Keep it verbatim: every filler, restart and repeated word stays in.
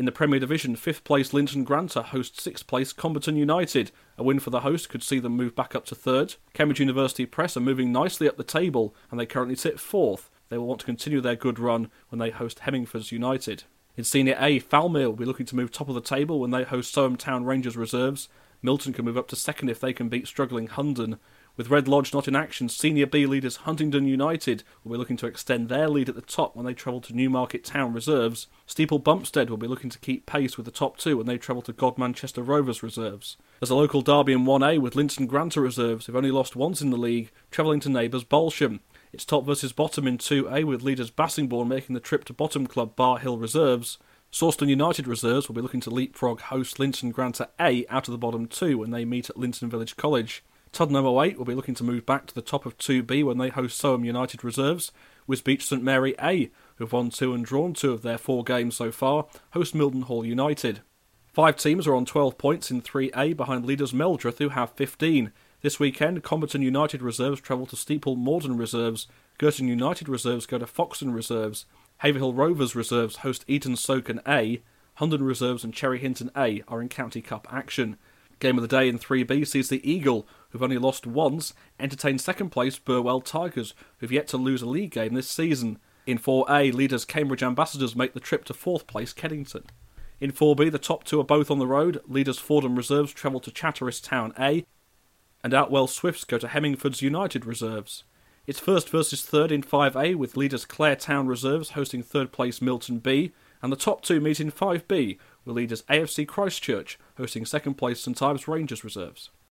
In the Premier Division, fifth place Linton Granter hosts sixth place Comberton United. A win for the host could see them move back up to third. Cambridge University Press are moving nicely up the table and they currently sit fourth. They will want to continue their good run when they host Hemmingford United. In Senior A, Falmere will be looking to move top of the table when they host Soham Town Rangers reserves. Milton can move up to second if they can beat struggling Hunden. With Red Lodge not in action, Senior B leaders Huntingdon United will be looking to extend their lead at the top when they travel to Newmarket Town reserves. Steeple Bumpstead will be looking to keep pace with the top two when they travel to God Manchester Rovers reserves. There's a local derby in one A with Linton Granter reserves, who've only lost once in the league, travelling to neighbours Balsham. It's top versus bottom in two A with leaders Bassingbourne making the trip to bottom club Bar Hill reserves. Sawston United reserves will be looking to leapfrog host Linton Granter A out of the bottom two when they meet at Linton Village College. Tuddenham oh eight will be looking to move back to the top of two B when they host Soham United reserves. Wisbech St Mary A, who've won two and drawn two of their four games so far, host Mildenhall United. Five teams are on twelve points in three A behind leaders Meldreth, who have fifteen. This weekend, Comberton United reserves travel to Steeple Morden reserves. Girton United reserves go to Foxton reserves. Haverhill Rovers reserves host Eton Soken A. Hunden reserves and Cherry Hinton A are in County Cup action. Game of the day in three B sees the Eagle, who've only lost once, entertain second place Burwell Tigers, who've yet to lose a league game this season. In four A, leaders Cambridge Ambassadors make the trip to fourth place Keddington. In four B, the top two are both on the road. Leaders Fordham Reserves travel to Chatteris Town A, and Outwell Swifts go to Hemmingford's United Reserves. It's first versus third in five A, with leaders Clare Town Reserves hosting third place Milton B, and the top two meet in five B, with leaders A F C Christchurch hosting second place St Ives Rangers Reserves.